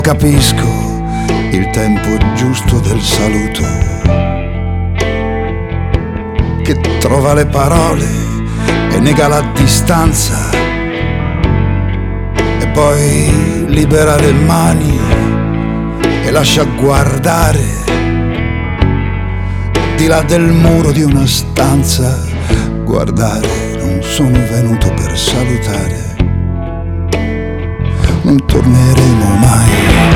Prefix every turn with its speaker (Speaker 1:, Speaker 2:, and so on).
Speaker 1: Capisco il tempo giusto del saluto, che trova le parole e nega la distanza, e poi libera le mani e lascia guardare di là del muro di una stanza. Guardare, non sono venuto per salutare, non torneremo mai.